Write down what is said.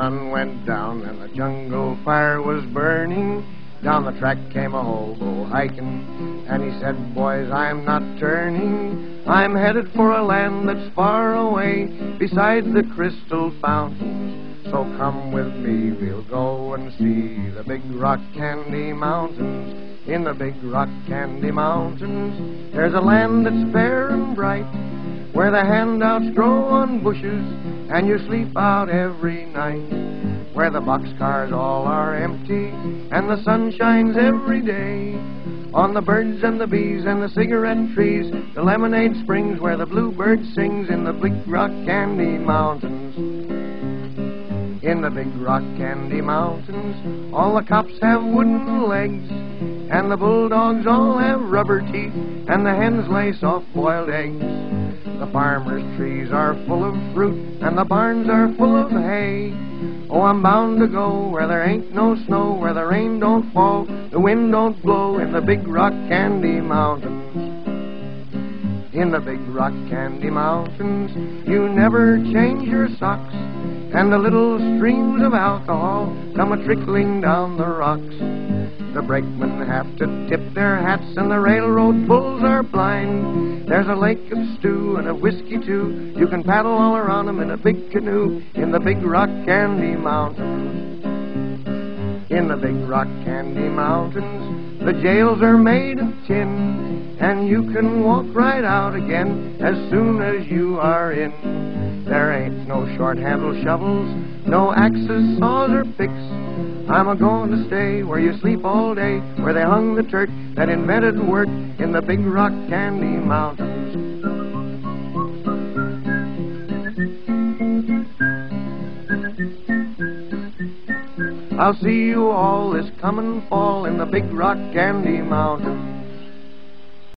sun went down and the jungle fire was burning, down the track came a hobo hiking, and he said, boys, I'm not turning. I'm headed for a land that's far away, beside the crystal fountains. So come with me, we'll go and see the big rock candy mountains. In the big rock candy mountains, there's a land that's fair and bright, where the handouts grow on bushes, and you sleep out every night. Where the boxcars all are empty, and the sun shines every day on the birds and the bees and the cigarette trees, the lemonade springs where the bluebird sings. In the big rock candy mountains, in the big rock candy mountains, all the cops have wooden legs, and the bulldogs all have rubber teeth, and the hens lay soft-boiled eggs. The farmers' trees are full of fruit, and the barns are full of hay. Oh, I'm bound to go where there ain't no snow, where the rain don't fall, the wind don't blow, in the big rock candy mountains. In the big rock candy mountains, you never change your socks, and the little streams of alcohol come a-trickling down the rocks. The brakemen have to tip their hats, and the railroad bulls are blind. There's a lake of stew and of whiskey, too. You can paddle all around 'em in a big canoe, in the big rock candy mountains. In the big rock candy mountains, the jails are made of tin, and you can walk right out again as soon as you are in. There ain't no short-handled shovels, no axes, saws, or picks. I'm a-going to stay where you sleep all day, where they hung the Turk that invented work, in the big rock candy mountains. I'll see you all this coming fall in the big rock candy mountains.